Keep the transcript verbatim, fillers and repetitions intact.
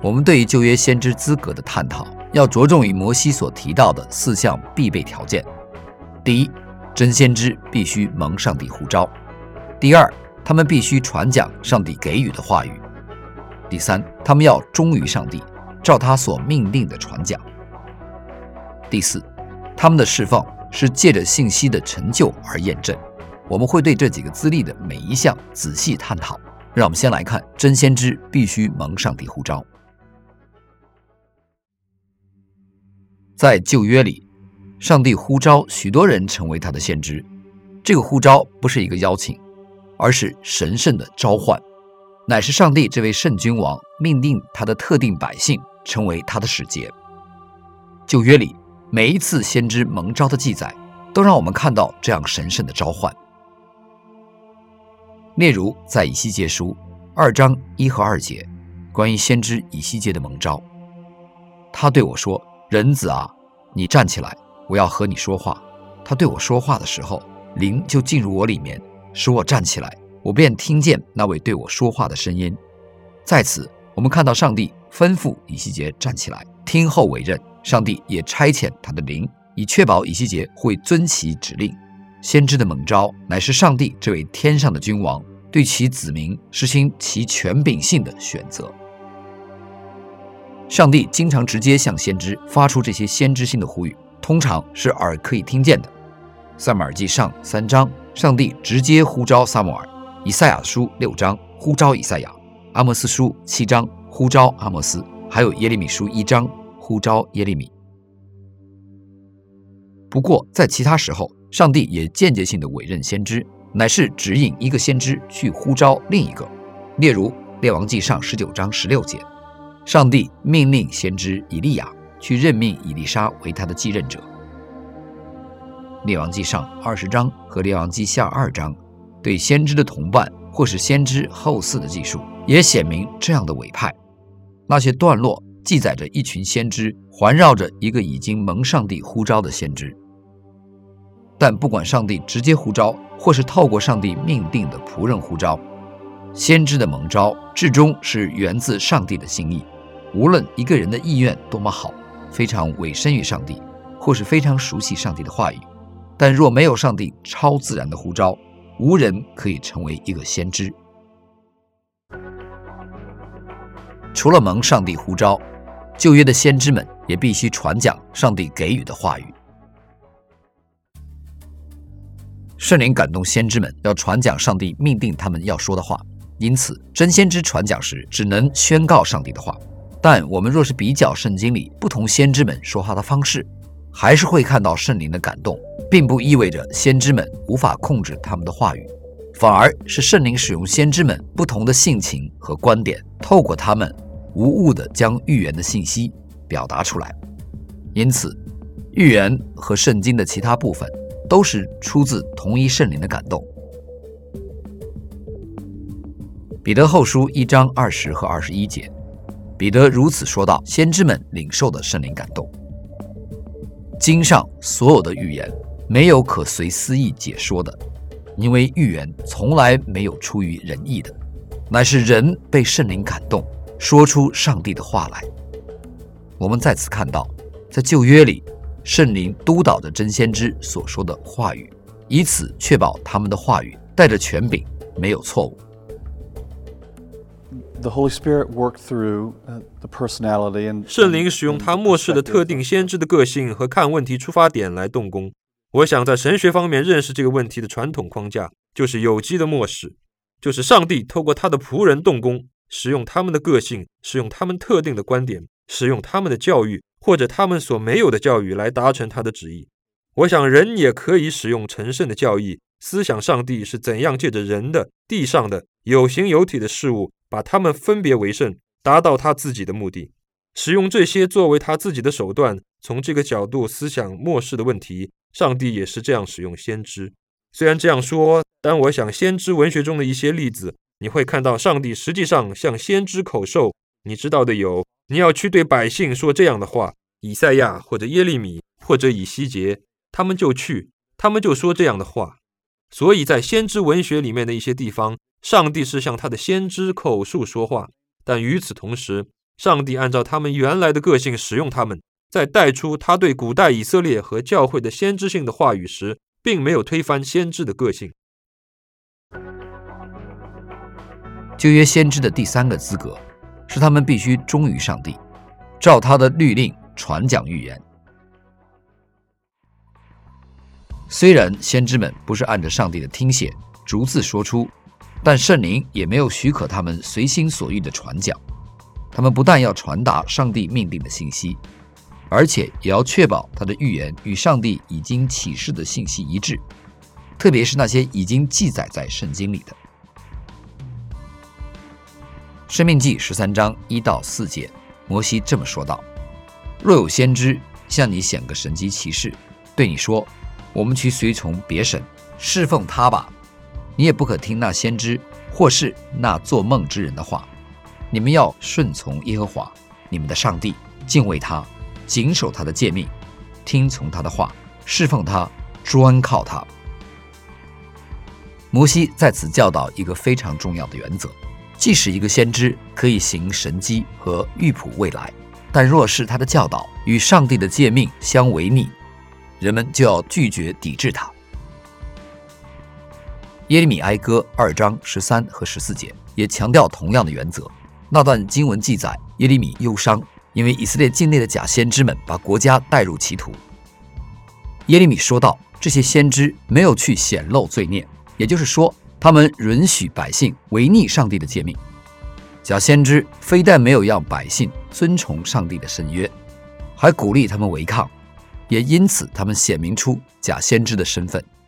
我们对于旧约先知资格的探讨，要着重于摩西所提到的四项必备条件。第一，真先知必须蒙上帝呼召；第二，他们必须传讲上帝给予的话语；第三，他们要忠于上帝，照他所命令的传讲；第四，他们的侍奉是借着信息的成就而验证。我们会对这几个资历的每一项仔细探讨。让我们先来看真先知必须蒙上帝呼召。在旧约里，上帝呼召许多人成为他的先知。这个呼召不是一个邀请，而是神圣的召唤，乃是上帝这位圣君王命令他的特定百姓成为他的使节。旧约里每一次先知蒙召的记载，都让我们看到这样神圣的召唤。例如在以西结书二章一和二节，关于先知以西结的蒙召，他对我说：人子啊，你站起来，我要和你说话。他对我说话的时候，灵就进入我里面，使我站起来，我便听见那位对我说话的声音。在此我们看到上帝吩咐以西结站起来，听候委任，上帝也差遣他的灵，以确保以西结会遵其指令。先知的蒙召乃是上帝这位天上的君王对其子民实行其权柄性的选择。上帝经常直接向先知发出这些先知性的呼吁，通常是耳可以听见的。撒母耳记上三章，上帝直接呼召撒母耳；以赛亚书六章呼召以赛亚；阿摩斯书七章呼召阿摩斯；还有耶利米书一章呼召耶利米。不过在其他时候，上帝也间接性的委任先知，乃是指引一个先知去呼召另一个。例如列王记上十九章十六节，上帝命令先知以利亚去任命以利沙为他的继任者。列王记上二十章和列王记下二章对先知的同伴或是先知后嗣的记述，也显明这样的委派。那些段落记载着一群先知环绕着一个已经蒙上帝呼召的先知。但不管上帝直接呼召，或是透过上帝命定的仆人呼召，先知的蒙召至终是源自上帝的心意。无论一个人的意愿多么好，非常委身于上帝，或是非常熟悉上帝的话语，但若没有上帝超自然的呼召，无人可以成为一个先知。除了蒙上帝呼召，旧约的先知们也必须传讲上帝给予的话语。圣灵感动先知们要传讲上帝命定他们要说的话，因此真先知传讲时只能宣告上帝的话。但我们若是比较圣经里不同先知们说话的方式，还是会看到圣灵的感动，并不意味着先知们无法控制他们的话语，反而是圣灵使用先知们不同的性情和观点，透过他们无误地将预言的信息表达出来。因此预言和圣经的其他部分都是出自同一圣灵的感动。彼得后书一章二十和二十一节，彼得如此说道：先知们领受的圣灵感动。经上所有的预言没有可随私意解说的，因为预言从来没有出于人意的，乃是人被圣灵感动，说出上帝的话来。我们在此看到，在旧约里，圣灵督导着真先知所说的话语，以此确保他们的话语带着权柄，没有错误。 圣灵使用他漠视的特定先知的个性和看问题出发点来动工。我想在神学方面认识这个问题的传统框架，就是有机的漠视，就是上帝透过他的仆人动工，使用他们的个性，使用他们特定的观点，使用他们的教育或者他们所没有的教育来达成他的旨意。我想人也可以使用成圣的教义，思想上帝是怎样借着人的地上的有形有体的事物，把他们分别为圣，达到他自己的目的。使用这些作为他自己的手段，从这个角度思想末世的问题，上帝也是这样使用先知。虽然这样说，但我想先知文学中的一些例子，你会看到上帝实际上向先知口授。你知道的有，你要去对百姓说这样的话，以赛亚或者耶利米或者以西结，他们就去，他们就说这样的话。所以在先知文学里面的一些地方，上帝是向他的先知口述说话，但与此同时， 上帝按照他们原来的个性使用他们，在带出他对古代以色列和教会的先知性的话语时，并没有推翻先知的个性。 旧约先知的第三个资格是他们必须忠于上帝，照他的律令传讲预言。虽然先知们不是按着上帝的听写逐字说出，但圣灵也没有许可他们随心所欲的传讲。他们不但要传达上帝命定的信息，而且也要确保他的预言与上帝已经启示的信息一致，特别是那些已经记载在圣经里的。申命记十三章一到四节，摩西这么说道：若有先知向你显个神迹奇事，对你说，我们去随从别神，侍奉他吧，你也不可听那先知或是那做梦之人的话。你们要顺从耶和华你们的上帝，敬畏他，谨守他的诫命，听从他的话，侍奉他，专靠他。摩西在此教导一个非常重要的原则，即使一个先知可以行神迹和预卜未来，但若是他的教导与上帝的诫命相违逆，人们就要拒绝抵制他。耶利米哀歌二章十三和十四节也强调同样的原则。那段经文记载，耶利米忧伤，因为以色列境内的假先知们把国家带入歧途。耶利米说道，这些先知没有去显露罪孽，也就是说，他们允许百姓违逆上帝的诫命。假先知非但没有让百姓遵从上帝的圣约，还鼓励他们违抗，也因此他们显明出假先知的身份。